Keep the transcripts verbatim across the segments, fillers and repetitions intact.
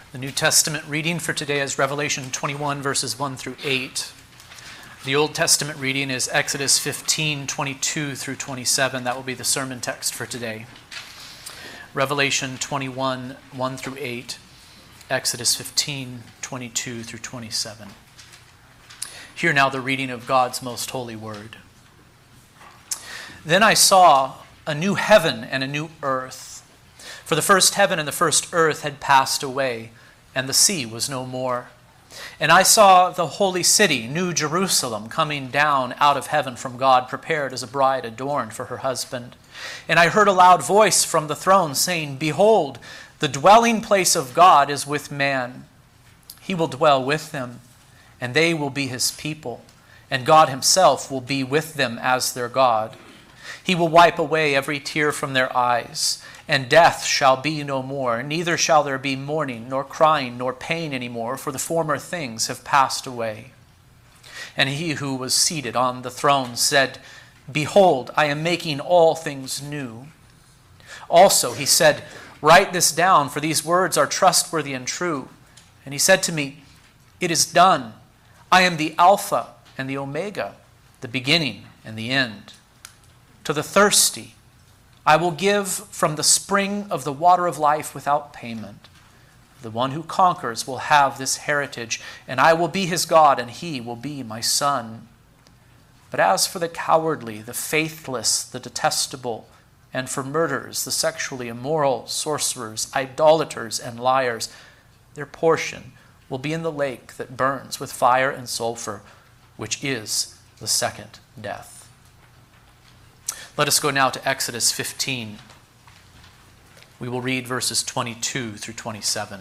The New Testament reading for today is Revelation twenty-one, verses one through eight. The Old Testament reading is Exodus fifteen, twenty-two through twenty-seven. That will be the sermon text for today. Revelation twenty-one, one through eight. Exodus fifteen, twenty-two through twenty-seven. Hear now the reading of God's most holy word. Then I saw a new heaven and a new earth. For the first heaven and the first earth had passed away, and the sea was no more. And I saw the holy city, New Jerusalem, coming down out of heaven from God, prepared as a bride adorned for her husband. And I heard a loud voice from the throne saying, Behold, the dwelling place of God is with man. He will dwell with them, and they will be his people, and God himself will be with them as their God. He will wipe away every tear from their eyes, and death shall be no more, neither shall there be mourning, nor crying, nor pain any more, for the former things have passed away. And he who was seated on the throne said, Behold, I am making all things new. Also he said, Write this down, for these words are trustworthy and true. And he said to me, It is done. I am the Alpha and the Omega, the beginning and the end. To the thirsty, I will give from the spring of the water of life without payment. The one who conquers will have this heritage, and I will be his God, and he will be my son. But as for the cowardly, the faithless, the detestable, and for murderers, the sexually immoral, sorcerers, idolaters, and liars, their portion will be in the lake that burns with fire and sulfur, which is the second death. Let us go now to Exodus fifteen. We will read verses twenty-two through twenty-seven.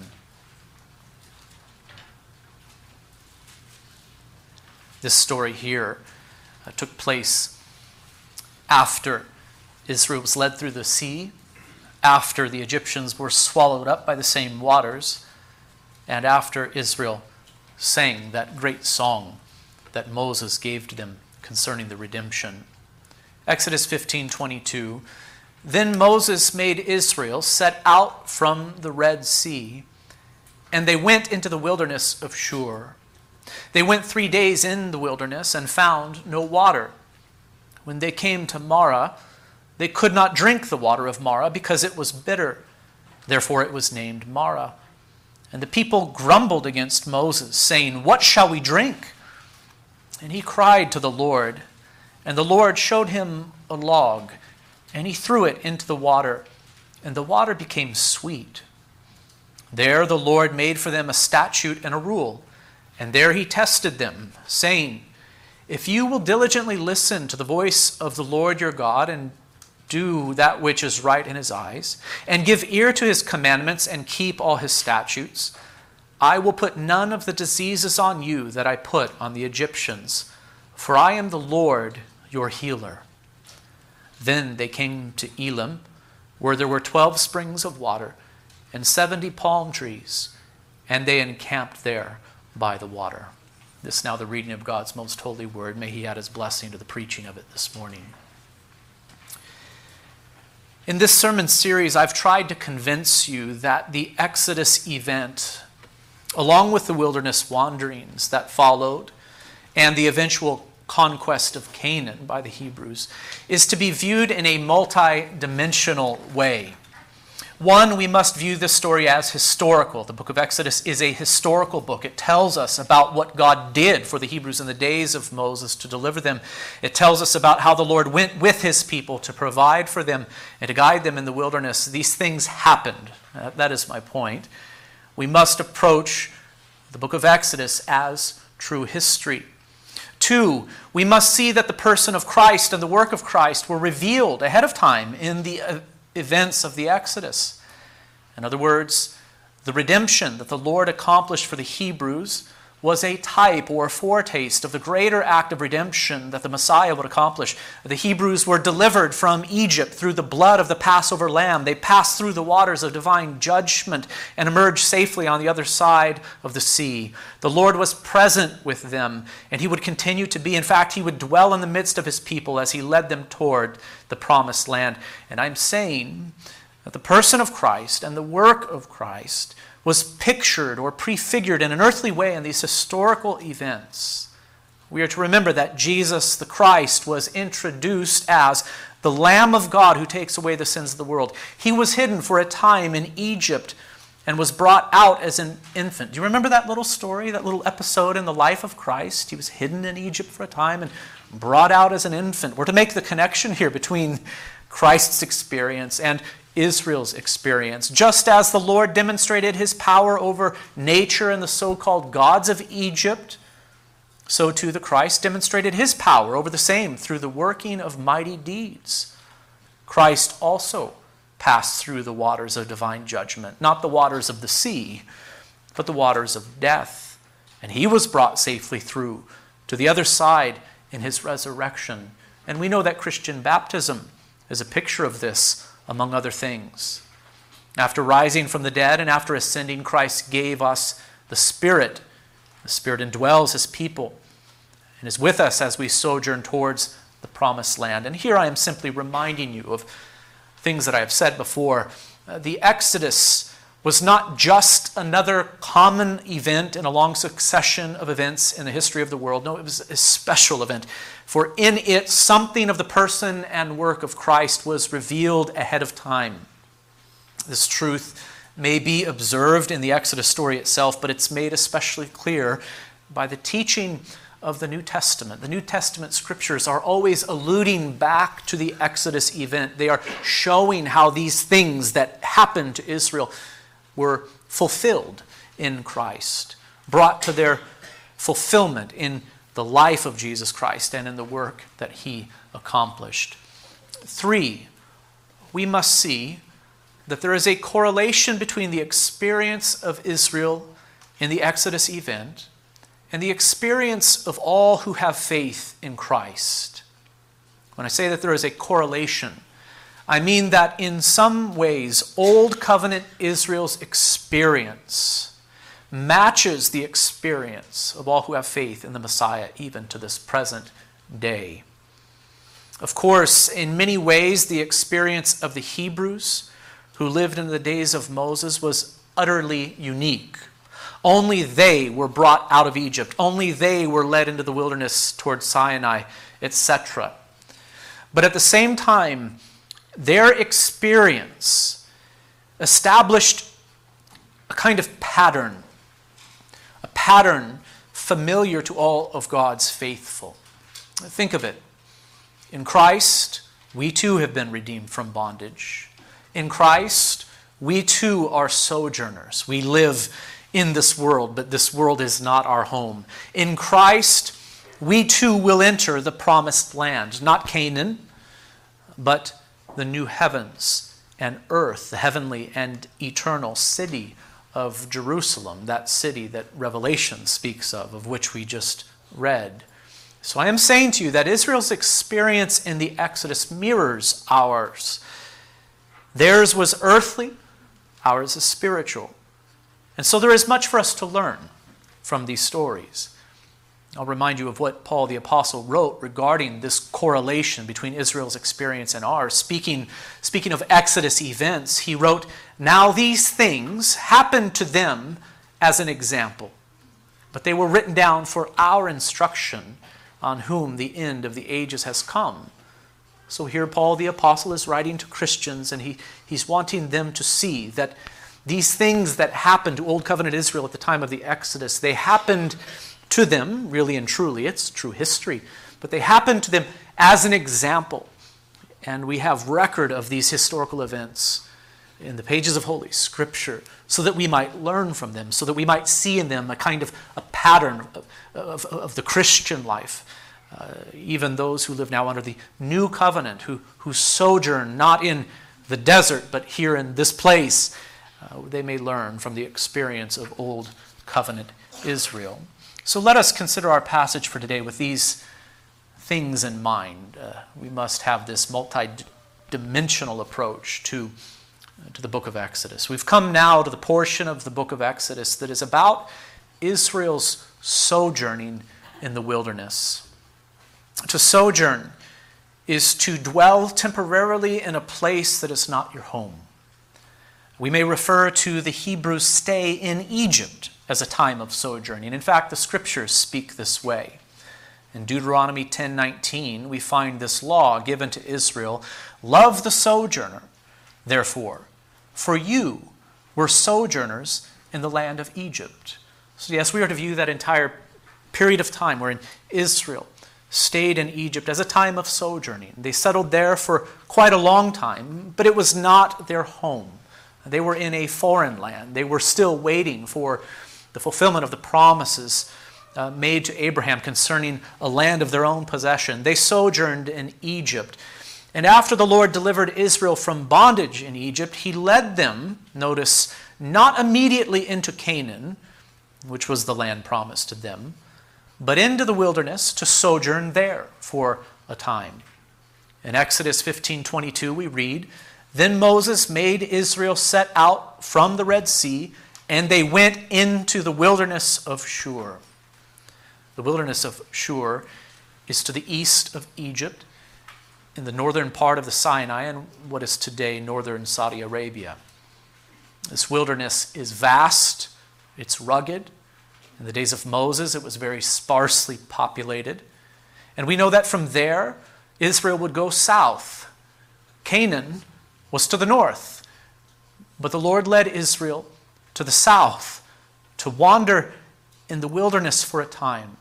This story here uh, took place after Israel was led through the sea, after the Egyptians were swallowed up by the same waters, and after Israel sang that great song that Moses gave to them concerning the redemption. Exodus fifteen, twenty-two. Then Moses made Israel set out from the Red Sea, and they went into the wilderness of Shur. They went three days in the wilderness and found no water. When they came to Marah, they could not drink the water of Marah because it was bitter. Therefore it was named Marah. And the people grumbled against Moses, saying, What shall we drink? And he cried to the Lord. And the Lord showed him a log, and he threw it into the water, and the water became sweet. There the Lord made for them a statute and a rule, and there he tested them, saying, If you will diligently listen to the voice of the Lord your God, and do that which is right in his eyes, and give ear to his commandments, and keep all his statutes, I will put none of the diseases on you that I put on the Egyptians, for I am the Lord your healer. Then they came to Elim, where there were twelve springs of water and seventy palm trees, and they encamped there by the water. This is now the reading of God's most holy word. May he add his blessing to the preaching of it this morning. In this sermon series, I've tried to convince you that the Exodus event, along with the wilderness wanderings that followed, and the eventual conquest of Canaan by the Hebrews, is to be viewed in a multi-dimensional way. One, we must view this story as historical. The book of Exodus is a historical book. It tells us about what God did for the Hebrews in the days of Moses to deliver them. It tells us about how the Lord went with his people to provide for them and to guide them in the wilderness. These things happened. Uh, that is my point. We must approach the book of Exodus as true history. Two, we must see that the person of Christ and the work of Christ were revealed ahead of time in the events of the Exodus. In other words, the redemption that the Lord accomplished for the Hebrews was a type or foretaste of the greater act of redemption that the Messiah would accomplish. The Hebrews were delivered from Egypt through the blood of the Passover lamb. They passed through the waters of divine judgment and emerged safely on the other side of the sea. The Lord was present with them, and he would continue to be. In fact, he would dwell in the midst of his people as he led them toward the promised land. And I'm saying that the person of Christ and the work of Christ was pictured or prefigured in an earthly way in these historical events. We are to remember that Jesus the Christ was introduced as the Lamb of God who takes away the sins of the world. He was hidden for a time in Egypt and was brought out as an infant. Do you remember that little story, that little episode in the life of Christ? He was hidden in Egypt for a time and brought out as an infant. We're to make the connection here between Christ's experience and Israel's experience. Just as the Lord demonstrated his power over nature and the so-called gods of Egypt, so too the Christ demonstrated his power over the same through the working of mighty deeds. Christ also passed through the waters of divine judgment, not the waters of the sea, but the waters of death. And he was brought safely through to the other side in his resurrection. And we know that Christian baptism is a picture of this, among other things. After rising from the dead and after ascending, Christ gave us the Spirit. The Spirit indwells his people and is with us as we sojourn towards the promised land. And here I am simply reminding you of things that I have said before. Uh, the Exodus was not just another common event in a long succession of events in the history of the world. No, it was a special event. For in it, something of the person and work of Christ was revealed ahead of time. This truth may be observed in the Exodus story itself, but it's made especially clear by the teaching of the New Testament. The New Testament scriptures are always alluding back to the Exodus event. They are showing how these things that happened to Israel were fulfilled in Christ, brought to their fulfillment in the life of Jesus Christ and in the work that he accomplished. Three, we must see that there is a correlation between the experience of Israel in the Exodus event and the experience of all who have faith in Christ. When I say that there is a correlation, I mean that in some ways, Old Covenant Israel's experience matches the experience of all who have faith in the Messiah, even to this present day. Of course, in many ways, the experience of the Hebrews who lived in the days of Moses was utterly unique. Only they were brought out of Egypt. Only they were led into the wilderness towards Sinai, et cetera. But at the same time, their experience established a kind of pattern, a pattern familiar to all of God's faithful. Think of it. In Christ, we too have been redeemed from bondage. In Christ, we too are sojourners. We live in this world, but this world is not our home. In Christ, we too will enter the promised land, not Canaan, but the new heavens and earth, the heavenly and eternal city of Jerusalem, that city that Revelation speaks of, of which we just read. So I am saying to you that Israel's experience in the Exodus mirrors ours. Theirs was earthly, ours is spiritual. And so there is much for us to learn from these stories. I'll remind you of what Paul the Apostle wrote regarding this correlation between Israel's experience and ours. Speaking, speaking of Exodus events, he wrote, "Now these things happened to them as an example, but they were written down for our instruction, on whom the end of the ages has come." So here Paul the Apostle is writing to Christians, and he, he's wanting them to see that these things that happened to Old Covenant Israel at the time of the Exodus, they happened to them, really and truly, it's true history, but they happened to them as an example. And we have record of these historical events in the pages of Holy Scripture so that we might learn from them, so that we might see in them a kind of a pattern of, of, of the Christian life. Uh, even those who live now under the new covenant, who, who sojourn not in the desert, but here in this place, uh, they may learn from the experience of Old Covenant Israel. So let us consider our passage for today with these things in mind. Uh, we must have this multi-dimensional approach to, uh, to the book of Exodus. We've come now to the portion of the book of Exodus that is about Israel's sojourning in the wilderness. To sojourn is to dwell temporarily in a place that is not your home. We may refer to the Hebrews' stay in Egypt as a time of sojourning. In fact, the scriptures speak this way. In Deuteronomy ten nineteen, we find this law given to Israel: love the sojourner, therefore, for you were sojourners in the land of Egypt. So yes, we are to view that entire period of time wherein Israel stayed in Egypt as a time of sojourning. They settled there for quite a long time, but it was not their home. They were in a foreign land. They were still waiting for the fulfillment of the promises uh, made to Abraham concerning a land of their own possession. They sojourned in Egypt. And after the Lord delivered Israel from bondage in Egypt, he led them, notice, not immediately into Canaan, which was the land promised to them, but into the wilderness to sojourn there for a time. In Exodus fifteen twenty-two we read, "Then Moses made Israel set out from the Red Sea, and they went into the wilderness of Shur." The wilderness of Shur is to the east of Egypt, in the northern part of the Sinai and what is today northern Saudi Arabia. This wilderness is vast, it's rugged. In the days of Moses, it was very sparsely populated. And we know that from there, Israel would go south. Canaan was to the north. But the Lord led Israel to the south to wander in the wilderness for a time.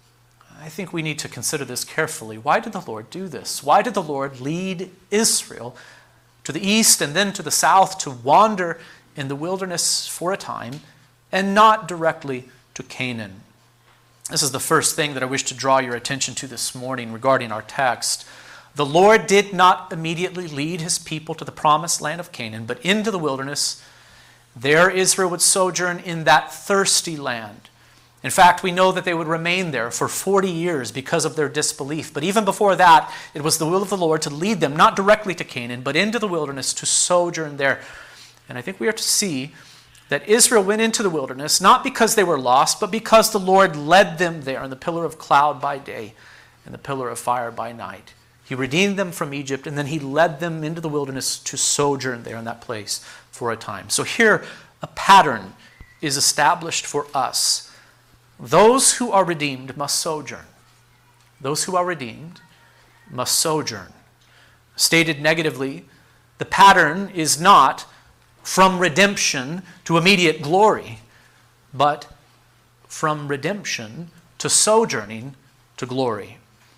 I think we need to consider this carefully. Why did the Lord do this? Why did the Lord lead Israel to the east and then to the south to wander in the wilderness for a time and not directly to Canaan? This is the first thing that I wish to draw your attention to this morning regarding our text. The Lord did not immediately lead his people to the promised land of Canaan, but into the wilderness. There Israel would sojourn in that thirsty land. In fact, we know that they would remain there for forty years because of their disbelief. But even before that, it was the will of the Lord to lead them, not directly to Canaan, but into the wilderness to sojourn there. And I think we are to see that Israel went into the wilderness, not because they were lost, but because the Lord led them there in the pillar of cloud by day and the pillar of fire by night. He redeemed them from Egypt, and then he led them into the wilderness to sojourn there in that place for a time. So here, a pattern is established for us. Those who are redeemed must sojourn. Those who are redeemed must sojourn. Stated negatively, the pattern is not from redemption to immediate glory, but from redemption to sojourning to glory.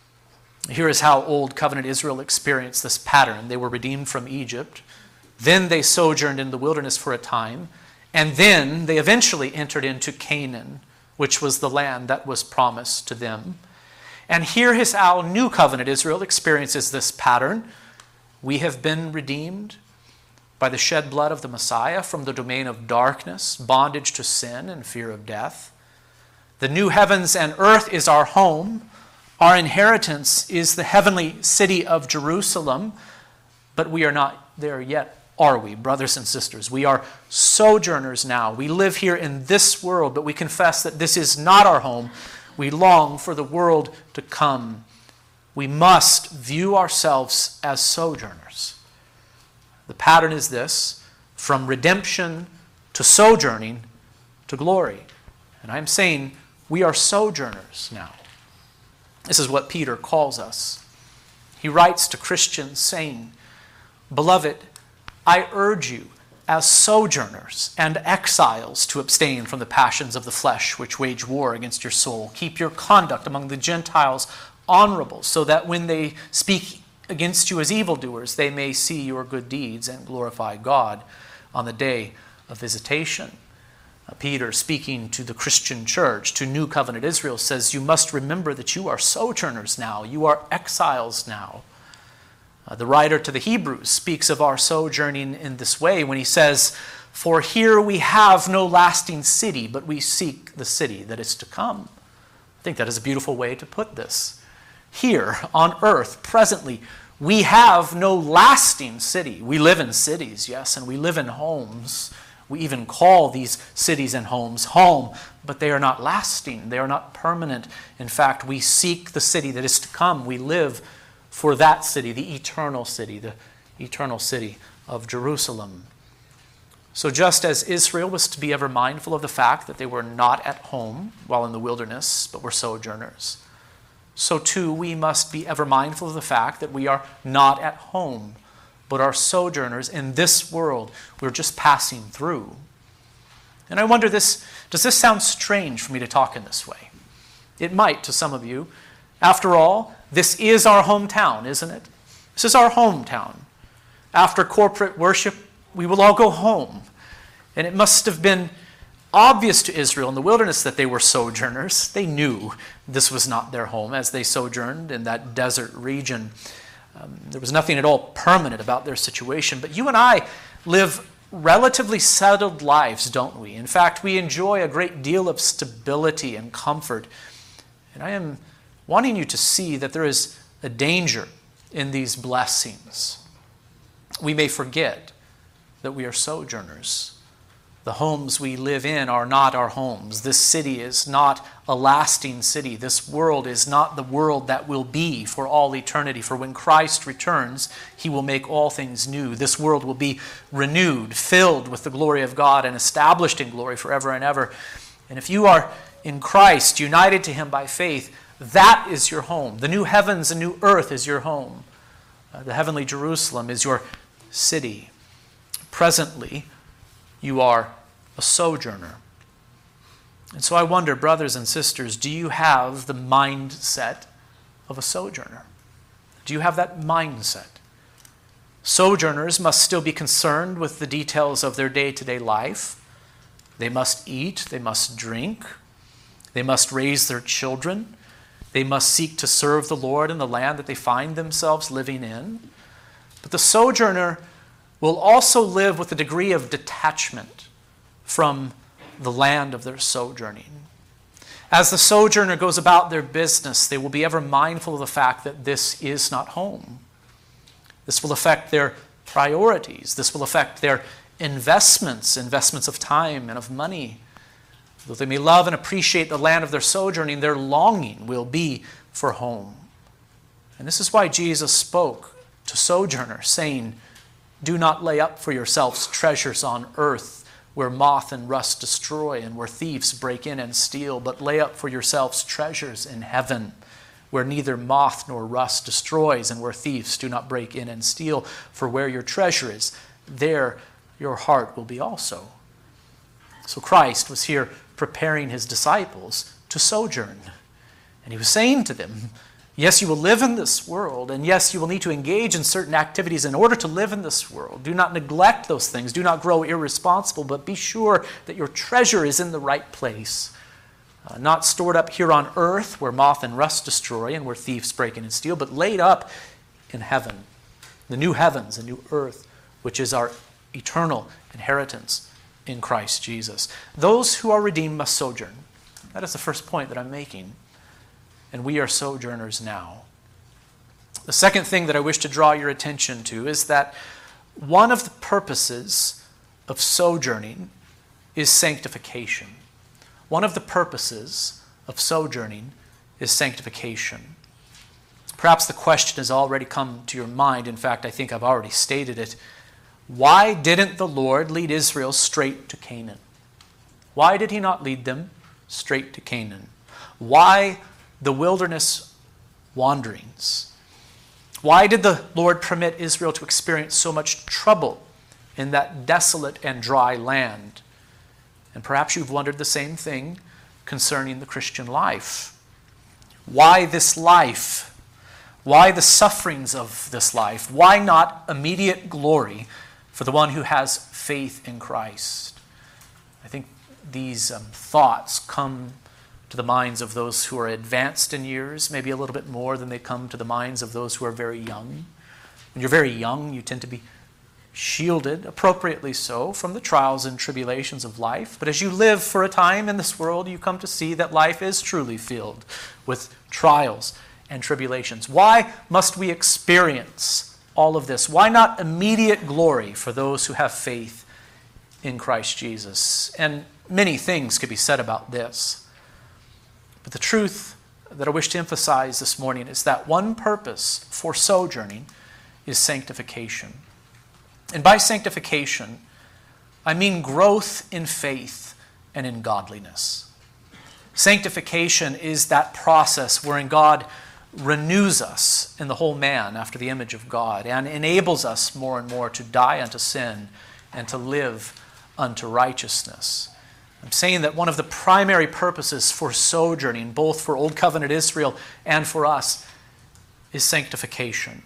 Here is how Old Covenant Israel experienced this pattern. They were redeemed from Egypt, then they sojourned in the wilderness for a time, and then they eventually entered into Canaan, which was the land that was promised to them. And here is how New Covenant Israel experiences this pattern. We have been redeemed by the shed blood of the Messiah from the domain of darkness, bondage to sin, and fear of death. The new heavens and earth is our home. Our inheritance is the heavenly city of Jerusalem, but we are not there yet, are we, brothers and sisters? We are sojourners now. We live here in this world, but we confess that this is not our home. We long for the world to come. We must view ourselves as sojourners. The pattern is this: from redemption to sojourning to glory. And I'm saying we are sojourners now. This is what Peter calls us. He writes to Christians saying, "Beloved, I urge you as sojourners and exiles to abstain from the passions of the flesh which wage war against your soul. Keep your conduct among the Gentiles honorable, so that when they speak against you as evildoers, they may see your good deeds and glorify God on the day of visitation." Uh, Peter, speaking to the Christian church, to New Covenant Israel, says, you must remember that you are sojourners now. You are exiles now. Uh, the writer to the Hebrews speaks of our sojourning in this way when he says, "For here we have no lasting city, but we seek the city that is to come." I think that is a beautiful way to put this. Here on earth, presently, we have no lasting city. We live in cities, yes, and we live in homes. We even call these cities and homes home, but they are not lasting. They are not permanent. In fact, we seek the city that is to come. We live for that city, the eternal city, the eternal city of Jerusalem. So just as Israel was to be ever mindful of the fact that they were not at home while in the wilderness, but were sojourners, so too we must be ever mindful of the fact that we are not at home, but are sojourners in this world. We're just passing through. And I wonder, this, does this sound strange for me to talk in this way? It might to some of you. After all, this is our hometown, isn't it? This is our hometown. After corporate worship, we will all go home. And it must have been obvious to Israel in the wilderness that they were sojourners. They knew this was not their home as they sojourned in that desert region. Um, there was nothing at all permanent about their situation. But you and I live relatively settled lives, don't we? In fact, we enjoy a great deal of stability and comfort. And I am wanting you to see that there is a danger in these blessings. We may forget that we are sojourners. The homes we live in are not our homes. This city is not a lasting city. This world is not the world that will be for all eternity. For when Christ returns, he will make all things new. This world will be renewed, filled with the glory of God, and established in glory forever and ever. And if you are in Christ, united to him by faith, that is your home. The new heavens and new earth is your home. Uh, the heavenly Jerusalem is your city. Presently, you are a sojourner. And so I wonder, brothers and sisters, do you have the mindset of a sojourner? Do you have that mindset? Sojourners must still be concerned with the details of their day-to-day life. They must eat, they must drink, they must raise their children, they must seek to serve the Lord in the land that they find themselves living in. But the sojourner will also live with a degree of detachment from the land of their sojourning. As the sojourner goes about their business, they will be ever mindful of the fact that this is not home. This will affect their priorities. This will affect their investments, investments of time and of money. Though they may love and appreciate the land of their sojourning, their longing will be for home. And this is why Jesus spoke to sojourners, saying, "Do not lay up for yourselves treasures on earth, where moth and rust destroy and where thieves break in and steal, but lay up for yourselves treasures in heaven, where neither moth nor rust destroys and where thieves do not break in and steal. For where your treasure is, there your heart will be also." So Christ was here preparing his disciples to sojourn. And he was saying to them, yes, you will live in this world, and yes, you will need to engage in certain activities in order to live in this world. Do not neglect those things. Do not grow irresponsible, but be sure that your treasure is in the right place, uh, not stored up here on earth where moth and rust destroy and where thieves break in and steal, but laid up in heaven, the new heavens and new earth, which is our eternal inheritance in Christ Jesus. Those who are redeemed must sojourn. That is the first point that I'm making. And we are sojourners now. The second thing that I wish to draw your attention to is that one of the purposes of sojourning is sanctification. One of the purposes of sojourning is sanctification. Perhaps the question has already come to your mind. In fact, I think I've already stated it. Why didn't the Lord lead Israel straight to Canaan? Why did he not lead them straight to Canaan? Why the wilderness wanderings? Why did the Lord permit Israel to experience so much trouble in that desolate and dry land? And perhaps you've wondered the same thing concerning the Christian life. Why this life? Why the sufferings of this life? Why not immediate glory for the one who has faith in Christ? I think these um, thoughts come to the minds of those who are advanced in years, maybe a little bit more than they come to the minds of those who are very young. When you're very young, you tend to be shielded, appropriately so, from the trials and tribulations of life. But as you live for a time in this world, you come to see that life is truly filled with trials and tribulations. Why must we experience all of this? Why not immediate glory for those who have faith in Christ Jesus? And many things could be said about this. But the truth that I wish to emphasize this morning is that one purpose for sojourning is sanctification. And by sanctification, I mean growth in faith and in godliness. Sanctification is that process wherein God renews us in the whole man after the image of God and enables us more and more to die unto sin and to live unto righteousness. I'm saying that one of the primary purposes for sojourning, both for Old Covenant Israel and for us, is sanctification.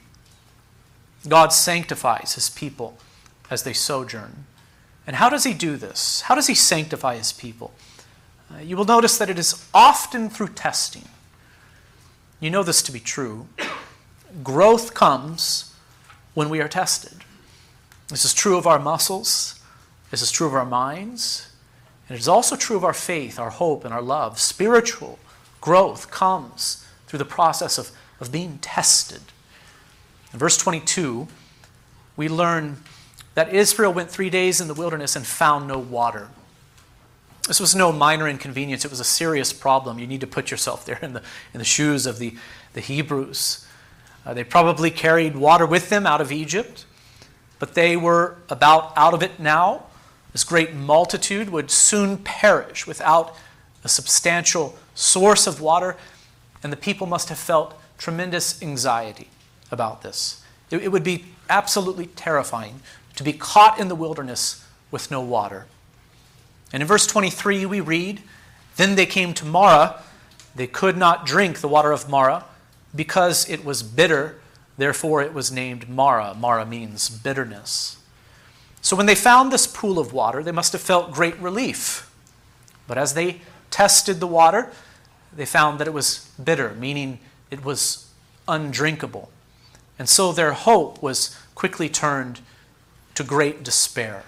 God sanctifies his people as they sojourn. And how does he do this? How does he sanctify his people? Uh, you will notice that it is often through testing. You know this to be true. Growth comes when we are tested. This is true of our muscles. This is true of our minds. And it is also true of our faith, our hope, and our love. Spiritual growth comes through the process of, of being tested. In verse twenty-two, we learn that Israel went three days in the wilderness and found no water. This was no minor inconvenience. It was a serious problem. You need to put yourself there in the, in the shoes of the, the Hebrews. Uh, they probably carried water with them out of Egypt, but they were about out of it now. This great multitude would soon perish without a substantial source of water, and the people must have felt tremendous anxiety about this. It, it would be absolutely terrifying to be caught in the wilderness with no water. And in verse twenty-three we read, "Then they came to Marah. They could not drink the water of Marah because it was bitter. Therefore it was named Marah." Marah means bitterness. So when they found this pool of water, they must have felt great relief. But as they tested the water, they found that it was bitter, meaning it was undrinkable. And so their hope was quickly turned to great despair.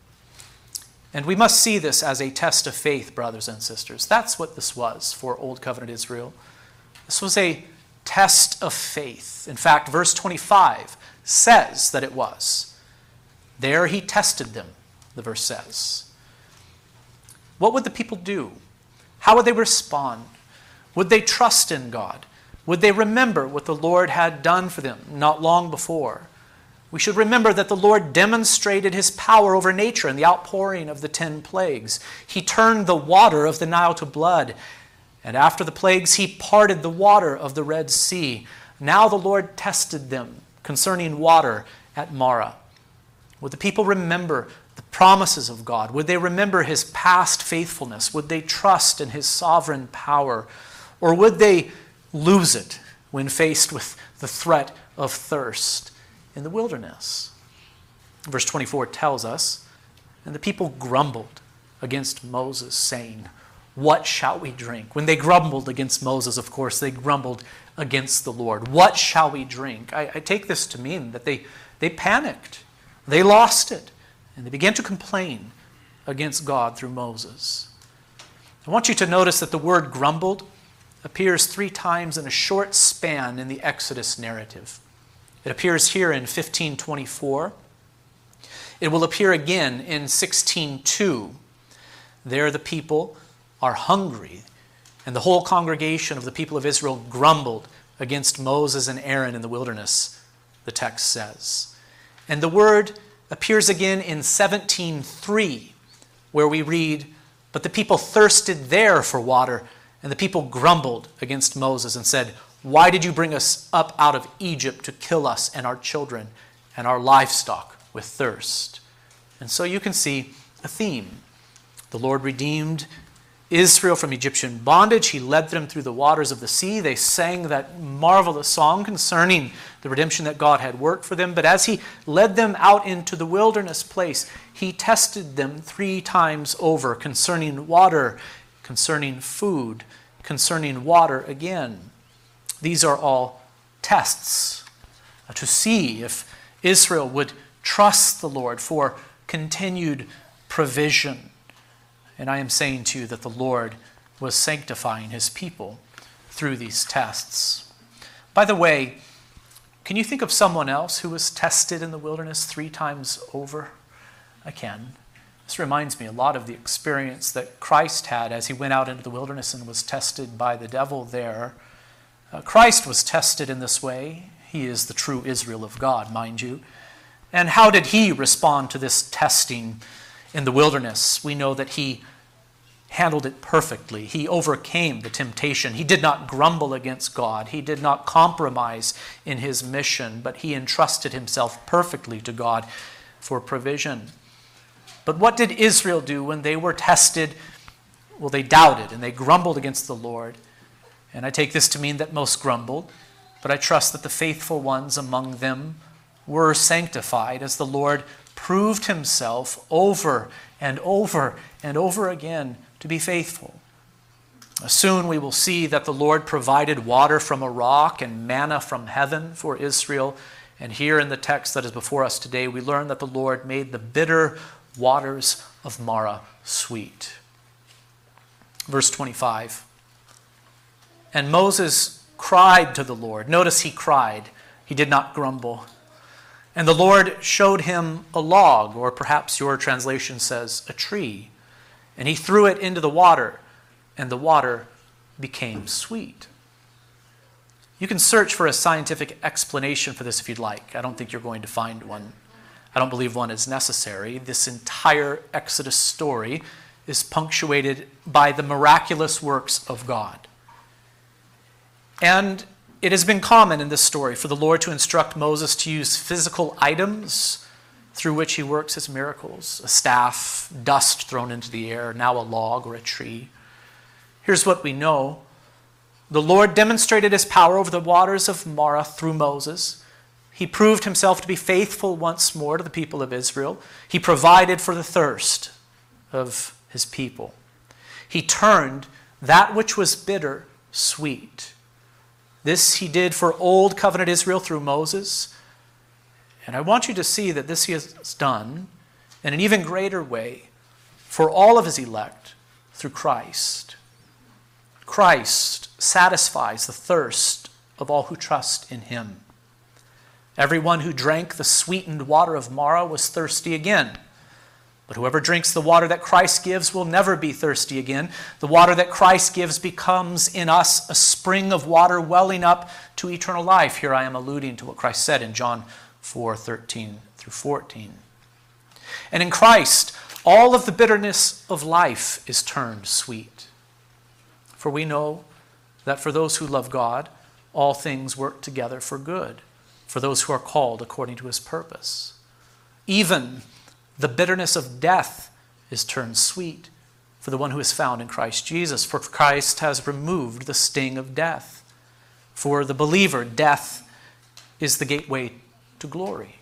And we must see this as a test of faith, brothers and sisters. That's what this was for Old Covenant Israel. This was a test of faith. In fact, verse twenty-five says that it was. There he tested them, the verse says. What would the people do? How would they respond? Would they trust in God? Would they remember what the Lord had done for them not long before? We should remember that the Lord demonstrated his power over nature in the outpouring of the ten plagues. He turned the water of the Nile to blood, and after the plagues he parted the water of the Red Sea. Now the Lord tested them concerning water at Marah. Would the people remember the promises of God? Would they remember his past faithfulness? Would they trust in his sovereign power? Or would they lose it when faced with the threat of thirst in the wilderness? Verse twenty-four tells us, "And the people grumbled against Moses, saying, 'What shall we drink?'" When they grumbled against Moses, of course, they grumbled against the Lord. What shall we drink? I, I take this to mean that they, they panicked. They lost it, and they began to complain against God through Moses. I want you to notice that the word grumbled appears three times in a short span in the Exodus narrative. It appears here in fifteen twenty-four. It will appear again in sixteen two. There the people are hungry, and the whole congregation of the people of Israel grumbled against Moses and Aaron in the wilderness, the text says. And the word appears again in seventeen three, where we read, "But the people thirsted there for water, and the people grumbled against Moses and said, 'Why did you bring us up out of Egypt to kill us and our children and our livestock with thirst?'" And so you can see a theme. The Lord redeemed Israel from Egyptian bondage. He led them through the waters of the sea. They sang that marvelous song concerning the redemption that God had worked for them. But as he led them out into the wilderness place, he tested them three times over concerning water, concerning food, concerning water again. These are all tests to see if Israel would trust the Lord for continued provision. And I am saying to you that the Lord was sanctifying his people through these tests. By the way, can you think of someone else who was tested in the wilderness three times over? I can. This reminds me a lot of the experience that Christ had as he went out into the wilderness and was tested by the devil there. Uh, Christ was tested in this way. He is the true Israel of God, mind you. And how did he respond to this testing? In the wilderness, we know that he handled it perfectly. He overcame the temptation. He did not grumble against God. He did not compromise in his mission, but he entrusted himself perfectly to God for provision. But what did Israel do when they were tested? Well, they doubted and they grumbled against the Lord. And I take this to mean that most grumbled, but I trust that the faithful ones among them were sanctified as the Lord proved himself over and over and over again to be faithful. Soon we will see that the Lord provided water from a rock and manna from heaven for Israel. And here in the text that is before us today, we learn that the Lord made the bitter waters of Marah sweet. Verse twenty-five. And Moses cried to the Lord. Notice he cried. He did not grumble. And the Lord showed him a log, or perhaps your translation says a tree. And he threw it into the water, and the water became sweet. You can search for a scientific explanation for this if you'd like. I don't think you're going to find one. I don't believe one is necessary. This entire Exodus story is punctuated by the miraculous works of God. And it has been common in this story for the Lord to instruct Moses to use physical items through which he works his miracles. A staff, dust thrown into the air, now a log or a tree. Here's what we know. The Lord demonstrated his power over the waters of Marah through Moses. He proved himself to be faithful once more to the people of Israel. He provided for the thirst of his people. He turned that which was bitter sweet. This he did for old covenant Israel through Moses. And I want you to see that this he has done in an even greater way for all of his elect through Christ. Christ satisfies the thirst of all who trust in him. Everyone who drank the sweetened water of Marah was thirsty again. But whoever drinks the water that Christ gives will never be thirsty again. The water that Christ gives becomes in us a spring of water welling up to eternal life. Here I am alluding to what Christ said in John four thirteen through fourteen. And in Christ, all of the bitterness of life is turned sweet. For we know that for those who love God, all things work together for good, for those who are called according to his purpose. Even the bitterness of death is turned sweet for the one who is found in Christ Jesus. For Christ has removed the sting of death. For the believer, death is the gateway to glory.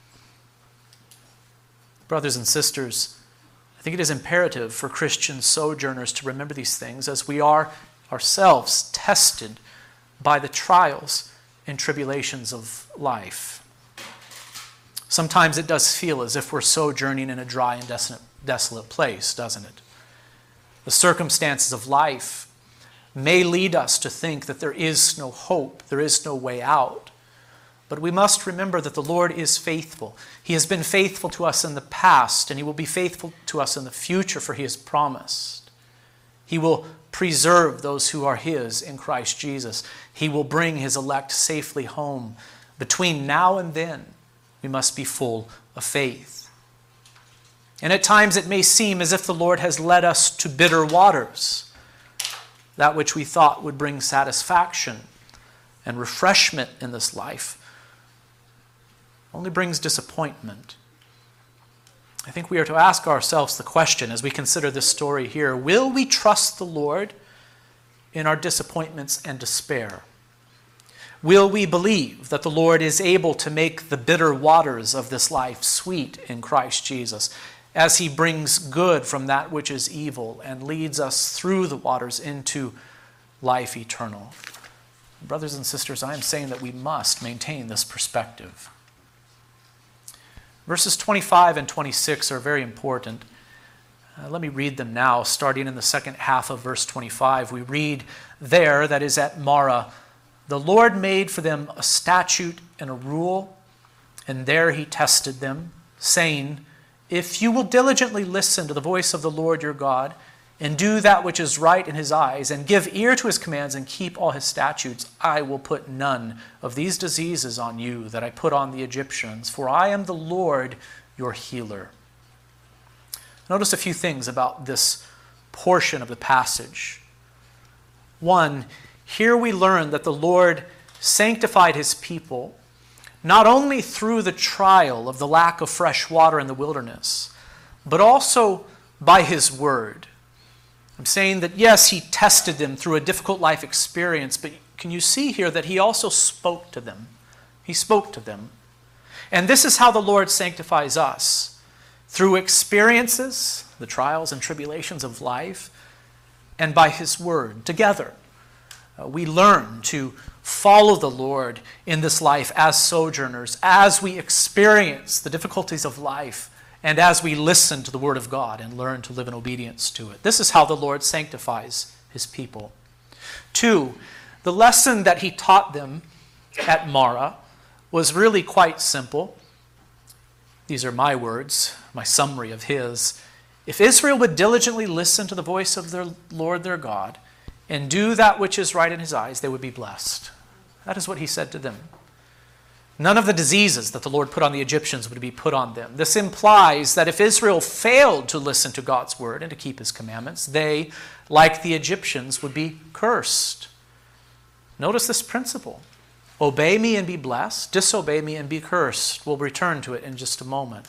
Brothers and sisters, I think it is imperative for Christian sojourners to remember these things as we are ourselves tested by the trials and tribulations of life. Sometimes it does feel as if we're sojourning in a dry and desolate, desolate place, doesn't it? The circumstances of life may lead us to think that there is no hope, there is no way out. But we must remember that the Lord is faithful. He has been faithful to us in the past, and he will be faithful to us in the future, for he has promised. He will preserve those who are his in Christ Jesus. He will bring his elect safely home. Between now and then, we must be full of faith. And at times it may seem as if the Lord has led us to bitter waters. That which we thought would bring satisfaction and refreshment in this life only brings disappointment. I think we are to ask ourselves the question as we consider this story here: will we trust the Lord in our disappointments and despair? Will we believe that the Lord is able to make the bitter waters of this life sweet in Christ Jesus, as he brings good from that which is evil and leads us through the waters into life eternal? Brothers and sisters, I am saying that we must maintain this perspective. Verses twenty-five and twenty-six are very important. Uh, let me read them now, starting in the second half of verse twenty-five. We read there, that is at Marah, the Lord made for them a statute and a rule, and there he tested them, saying, if you will diligently listen to the voice of the Lord your God, and do that which is right in his eyes, and give ear to his commands, and keep all his statutes, I will put none of these diseases on you that I put on the Egyptians, for I am the Lord your healer. Notice a few things about this portion of the passage. One, here we learn that the Lord sanctified his people not only through the trial of the lack of fresh water in the wilderness, but also by his word. I'm saying that, yes, he tested them through a difficult life experience, but can you see here that he also spoke to them? He spoke to them. And this is how the Lord sanctifies us. Through experiences, the trials and tribulations of life, and by his word. Together, uh, we learn to follow the Lord in this life as sojourners, as we experience the difficulties of life, and as we listen to the word of God and learn to live in obedience to it. This is how the Lord sanctifies his people. Two, the lesson that he taught them at Marah was really quite simple. These are my words, my summary of his. If Israel would diligently listen to the voice of their Lord their God and do that which is right in his eyes, they would be blessed. That is what he said to them. None of the diseases that the Lord put on the Egyptians would be put on them. This implies that if Israel failed to listen to God's word and to keep his commandments, they, like the Egyptians, would be cursed. Notice this principle. Obey me and be blessed. Disobey me and be cursed. We'll return to it in just a moment.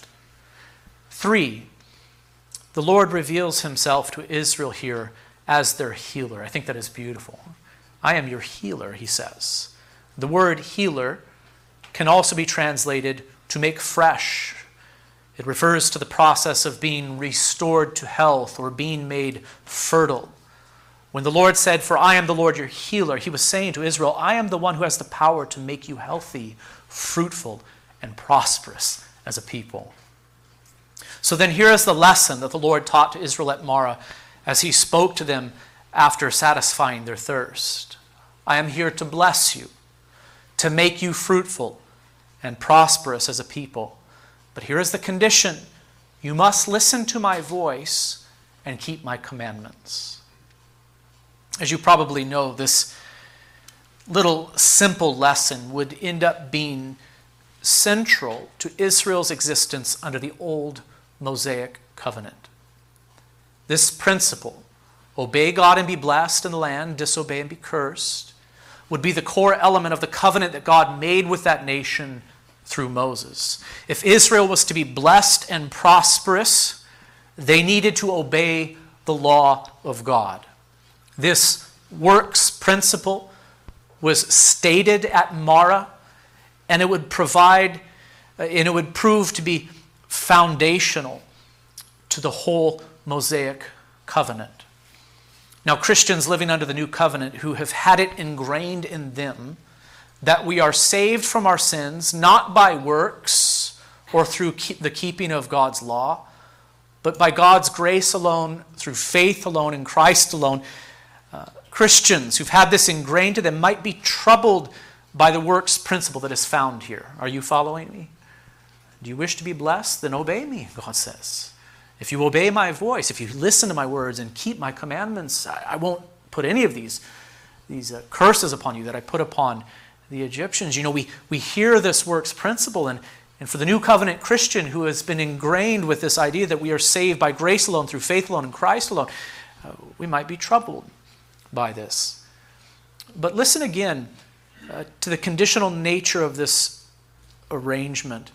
Three, the Lord reveals himself to Israel here as their healer. I think that is beautiful. I am your healer, he says. The word healer can also be translated to make fresh. It refers to the process of being restored to health or being made fertile. When the Lord said, "For I am the Lord your healer," he was saying to Israel, I am the one who has the power to make you healthy, fruitful, and prosperous as a people. So then here is the lesson that the Lord taught to Israel at Marah as he spoke to them after satisfying their thirst. I am here to bless you, to make you fruitful and prosperous as a people. But here is the condition. You must listen to my voice and keep my commandments. As you probably know, this little simple lesson would end up being central to Israel's existence under the old Mosaic covenant. This principle, obey God and be blessed in the land, disobey and be cursed, would be the core element of the covenant that God made with that nation through Moses. If Israel was to be blessed and prosperous, they needed to obey the law of God. This works principle was stated at Marah, and it would provide, and it would prove to be foundational to the whole Mosaic covenant. Now, Christians living under the new covenant who have had it ingrained in them that we are saved from our sins not by works or through keep the keeping of God's law, but by God's grace alone, through faith alone, in Christ alone. Uh, Christians who've had this ingrained to them might be troubled by the works principle that is found here. Are you following me? Do you wish to be blessed? Then obey me, God says. If you obey my voice, if you listen to my words and keep my commandments, I, I won't put any of these, these uh, curses upon you that I put upon the Egyptians. You know, we, we hear this works principle, and, and for the new covenant Christian who has been ingrained with this idea that we are saved by grace alone, through faith alone, in Christ alone, uh, we might be troubled by this. But listen again uh, to the conditional nature of this arrangement.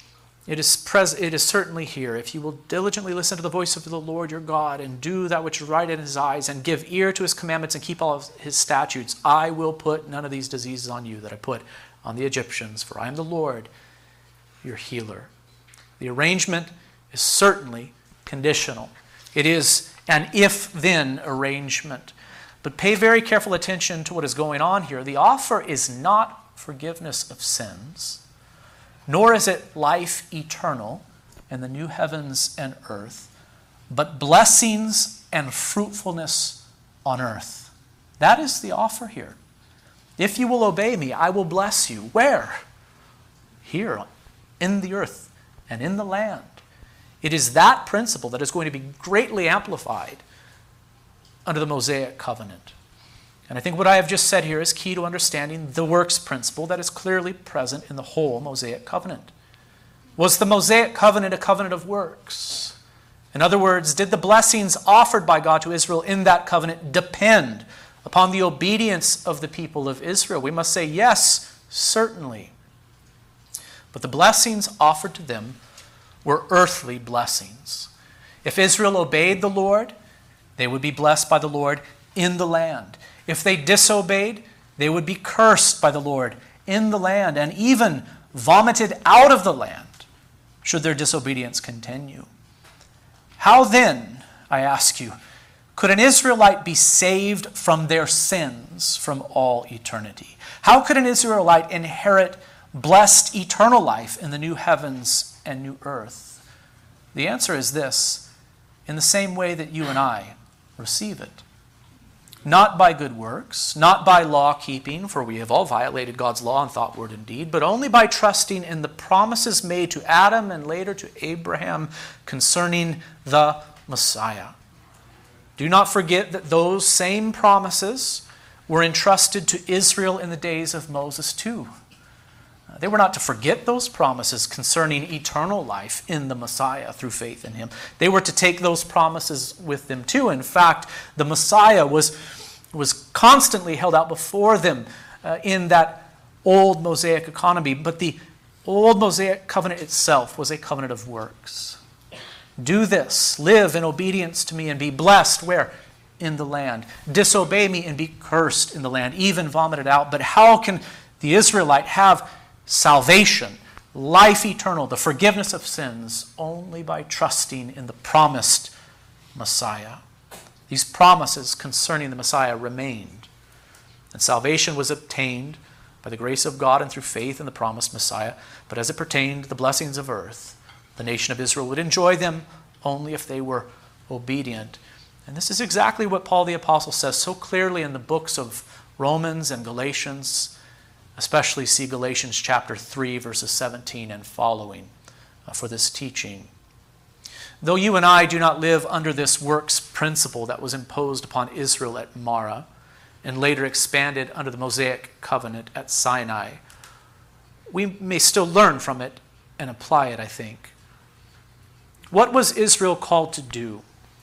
It is, pres- it is certainly here. If you will diligently listen to the voice of the Lord your God and do that which is right in his eyes and give ear to his commandments and keep all of his statutes, I will put none of these diseases on you that I put on the Egyptians, for I am the Lord, your healer. The arrangement is certainly conditional. It is an if-then arrangement. But pay very careful attention to what is going on here. The offer is not forgiveness of sins, nor is it life eternal in the new heavens and earth, but blessings and fruitfulness on earth. That is the offer here. If you will obey me, I will bless you. Where? Here, in the earth and in the land. It is that principle that is going to be greatly amplified under the Mosaic covenant. And I think what I have just said here is key to understanding the works principle that is clearly present in the whole Mosaic covenant. Was the Mosaic covenant a covenant of works? In other words, did the blessings offered by God to Israel in that covenant depend upon the obedience of the people of Israel? We must say, yes, certainly. But the blessings offered to them were earthly blessings. If Israel obeyed the Lord, they would be blessed by the Lord in the land. If they disobeyed, they would be cursed by the Lord in the land and even vomited out of the land should their disobedience continue. How then, I ask you, could an Israelite be saved from their sins from all eternity? How could an Israelite inherit blessed eternal life in the new heavens and new earth? The answer is this: in the same way that you and I receive it. Not by good works, not by law keeping, for we have all violated God's law in thought, word, and deed, but only by trusting in the promises made to Adam and later to Abraham concerning the Messiah. Do not forget that those same promises were entrusted to Israel in the days of Moses too. They were not to forget those promises concerning eternal life in the Messiah through faith in him. They were to take those promises with them too. In fact, the Messiah was, was constantly held out before them uh, in that old Mosaic economy. But the old Mosaic covenant itself was a covenant of works. Do this, live in obedience to me and be blessed. Where? In the land. Disobey me and be cursed in the land, even vomited out. But how can the Israelite have salvation, life eternal, the forgiveness of sins, only by trusting in the promised Messiah? These promises concerning the Messiah remained, and salvation was obtained by the grace of God and through faith in the promised Messiah. But as it pertained to the blessings of earth, the nation of Israel would enjoy them only if they were obedient. And this is exactly what Paul the Apostle says so clearly in the books of Romans and Galatians. Especially see Galatians chapter three, verses seventeen and following uh, for this teaching. Though you and I do not live under this works principle that was imposed upon Israel at Marah and later expanded under the Mosaic covenant at Sinai, we may still learn from it and apply it, I think. What was Israel called to do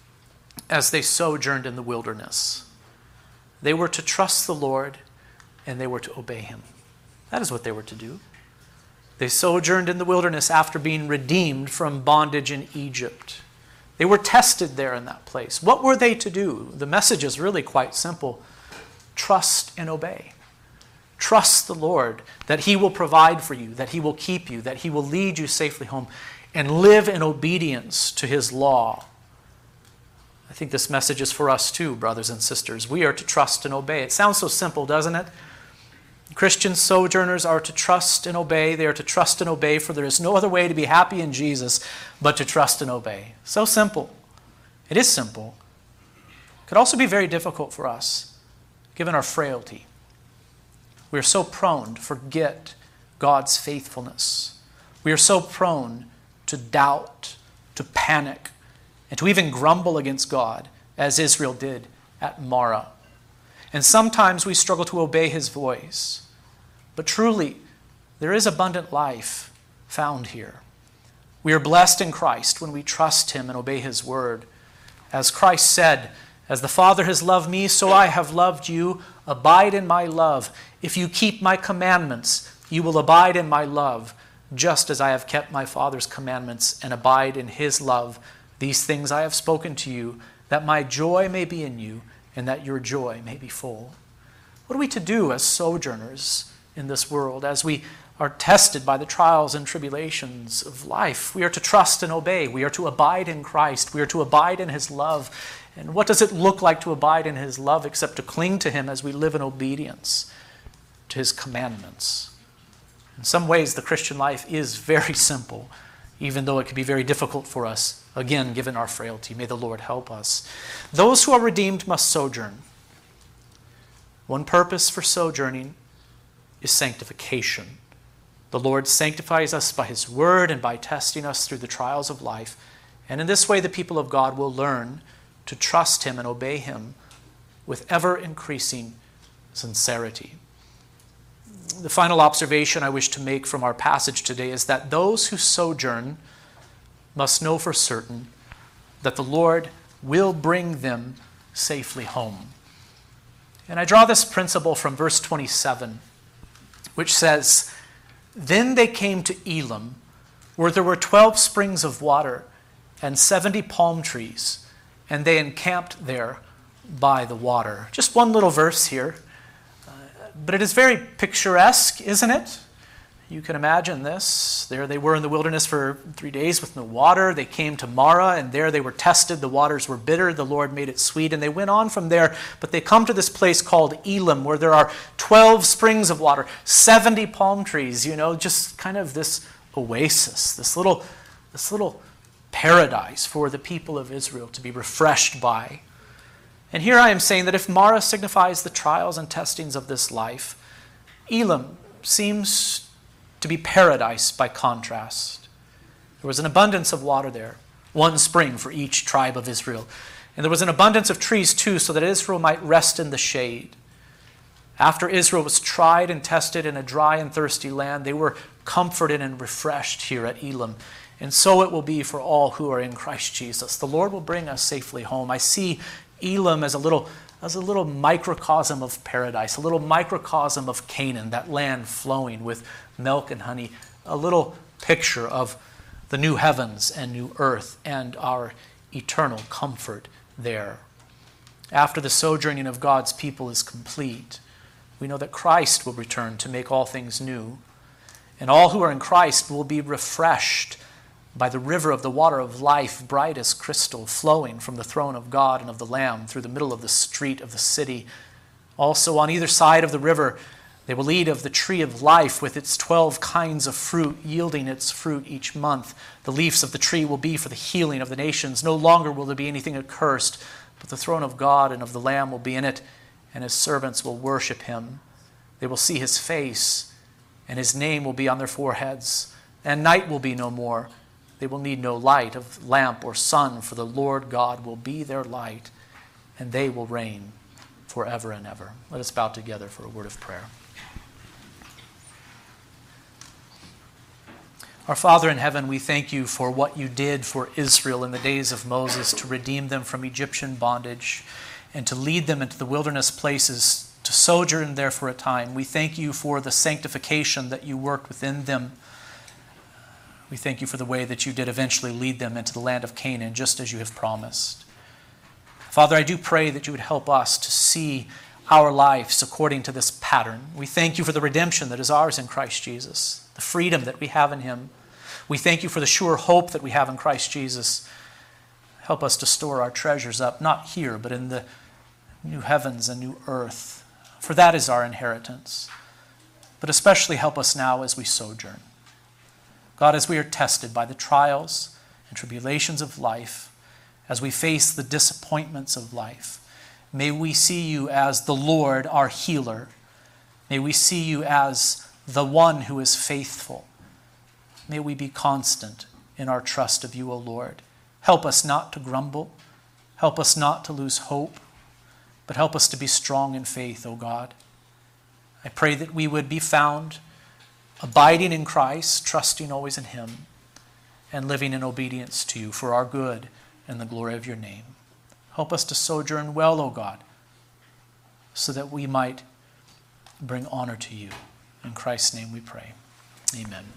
as they sojourned in the wilderness? They were to trust the Lord and they were to obey him. That is what they were to do. They sojourned in the wilderness after being redeemed from bondage in Egypt. They were tested there in that place. What were they to do? The message is really quite simple. Trust and obey. Trust the Lord that he will provide for you, that he will keep you, that he will lead you safely home, and live in obedience to his law. I think this message is for us too, brothers and sisters. We are to trust and obey. It sounds so simple, doesn't it? Christian sojourners are to trust and obey. They are to trust and obey, for there is no other way to be happy in Jesus but to trust and obey. So simple. It is simple. It could also be very difficult for us, given our frailty. We are so prone to forget God's faithfulness. We are so prone to doubt, to panic, and to even grumble against God, as Israel did at Marah. And sometimes we struggle to obey his voice. But truly, there is abundant life found here. We are blessed in Christ when we trust him and obey his word. As Christ said, "As the Father has loved me, so I have loved you. Abide in my love. If you keep my commandments, you will abide in my love, just as I have kept my Father's commandments and abide in his love. These things I have spoken to you, that my joy may be in you, and that your joy may be full." What are we to do as sojourners in this world, as we are tested by the trials and tribulations of life? We are to trust and obey. We are to abide in Christ. We are to abide in his love. And what does it look like to abide in his love except to cling to him as we live in obedience to his commandments? In some ways, the Christian life is very simple, even though it can be very difficult for us, again, given our frailty. May the Lord help us. Those who are redeemed must sojourn. One purpose for sojourning is sanctification. The Lord sanctifies us by his word and by testing us through the trials of life. And in this way, the people of God will learn to trust him and obey him with ever-increasing sincerity. The final observation I wish to make from our passage today is that those who sojourn must know for certain that the Lord will bring them safely home. And I draw this principle from verse twenty-seven, which says, "Then they came to Elim, where there were twelve springs of water and seventy palm trees, and they encamped there by the water." Just one little verse here, uh, but it is very picturesque, isn't it? You can imagine this. There they were in the wilderness for three days with no water. They came to Marah, and there they were tested. The waters were bitter. The Lord made it sweet, and they went on from there. But they come to this place called Elim, where there are twelve springs of water, seventy palm trees, you know, just kind of this oasis, this little, this little paradise for the people of Israel to be refreshed by. And here I am saying that if Marah signifies the trials and testings of this life, Elim seems to be paradise by contrast. There was an abundance of water there, one spring for each tribe of Israel. And there was an abundance of trees too, so that Israel might rest in the shade. After Israel was tried and tested in a dry and thirsty land, they were comforted and refreshed here at Elim. And so it will be for all who are in Christ Jesus. The Lord will bring us safely home. I see Elim as a little, as a little microcosm of paradise, a little microcosm of Canaan, that land flowing with milk and honey, a little picture of the new heavens and new earth and our eternal comfort there. After the sojourning of God's people is complete, we know that Christ will return to make all things new, and all who are in Christ will be refreshed by the river of the water of life, bright as crystal, flowing from the throne of God and of the Lamb through the middle of the street of the city. Also on either side of the river, they will eat of the tree of life with its twelve kinds of fruit, yielding its fruit each month. The leaves of the tree will be for the healing of the nations. No longer will there be anything accursed, but the throne of God and of the Lamb will be in it, and his servants will worship him. They will see his face, and his name will be on their foreheads, and night will be no more. They will need no light of lamp or sun, for the Lord God will be their light, and they will reign forever and ever. Let us bow together for a word of prayer. Our Father in heaven, we thank you for what you did for Israel in the days of Moses to redeem them from Egyptian bondage and to lead them into the wilderness places to sojourn there for a time. We thank you for the sanctification that you worked within them. We thank you for the way that you did eventually lead them into the land of Canaan, just as you have promised. Father, I do pray that you would help us to see our lives according to this pattern. We thank you for the redemption that is ours in Christ Jesus, the freedom that we have in him. We thank you for the sure hope that we have in Christ Jesus. Help us to store our treasures up, not here, but in the new heavens and new earth. For that is our inheritance. But especially help us now as we sojourn. God, as we are tested by the trials and tribulations of life, as we face the disappointments of life, may we see you as the Lord, our healer. May we see you as the one who is faithful. May we be constant in our trust of you, O Lord. Help us not to grumble. Help us not to lose hope, but help us to be strong in faith, O God. I pray that we would be found abiding in Christ, trusting always in him, and living in obedience to you for our good and the glory of your name. Help us to sojourn well, O God, so that we might bring honor to you. In Christ's name we pray. Amen.